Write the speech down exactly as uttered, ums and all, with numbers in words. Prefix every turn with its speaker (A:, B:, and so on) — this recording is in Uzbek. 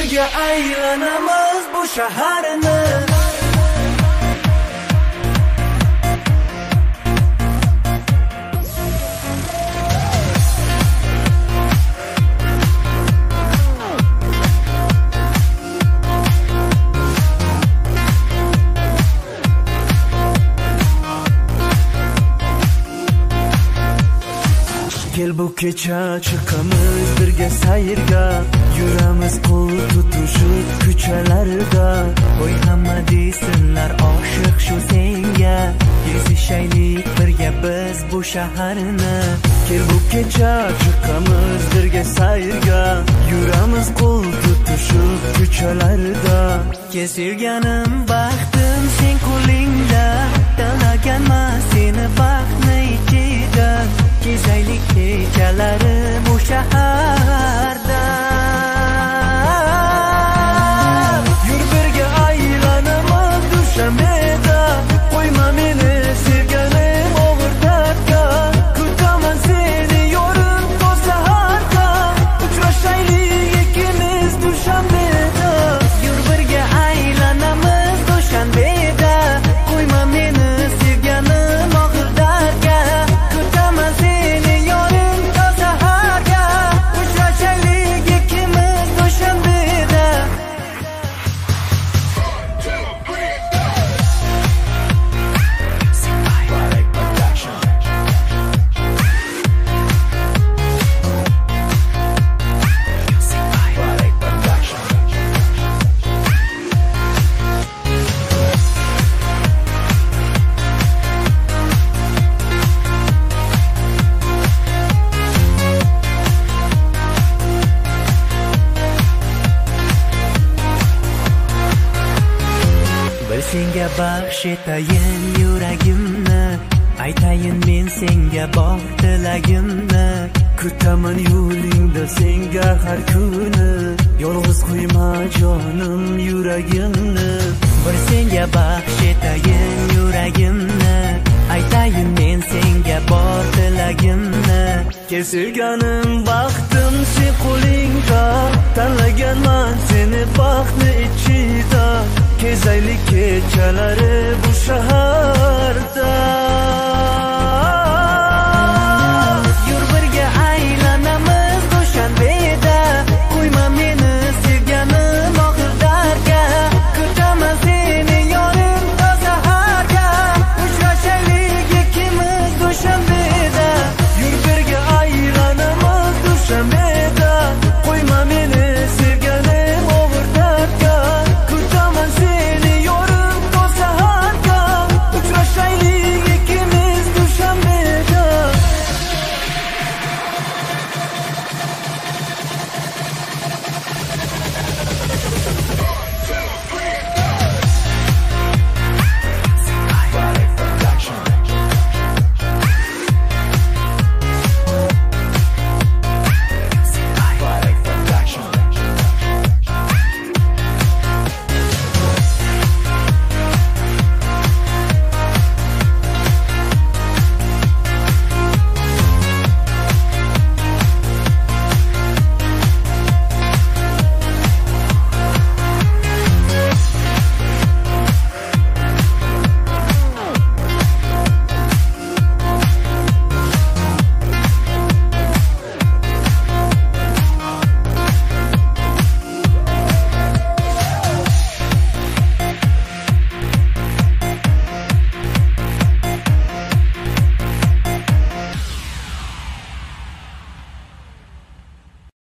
A: birga aylanamiz bu shaharni. Kel bu kecha chiqamiz birga sayrga, yuramiz qo'l tutishib ko'chalarda. Qo'y hamma desinlar oshiq shu senga, kezishaylik birga biz bu shaharni. Kel bu kecha chiqamiz birga sayrga, yuramiz qo'l tutishib ko'chalarda. Kesilganim baxtim sen qo'lingda, tanlaganman seni baxtni ichida. Kezaylik kechalari bu shaharda. Yur birga aylanamiz Dushanbeda, qo'yma meni sevganim og'ir dardga. Kutaman seni yorim to saharga, uchrashaylik ikkimiz Dushanbeda. Yur birga aylanamiz Dushanbeda, qo'yma meni sevganim og'ir dardga. Kutaman seni yorim to saharga, uchrashaylik ikkimiz Dushanbeda. Bir senga baxsh etayin yuragimni, aytayin men senga bor tilagimni. Kutaman yo'lingda senga har kuni, yolg'iz qo'yma jonim yuragimni. Bir senga baxsh etayin yuragimni, aytayin men senga bor tilagimni. Kesilganim baxtim sen qo'lingda, tanlaganman seni baxtni ichida. Kezaylik kechalari bu shaharda.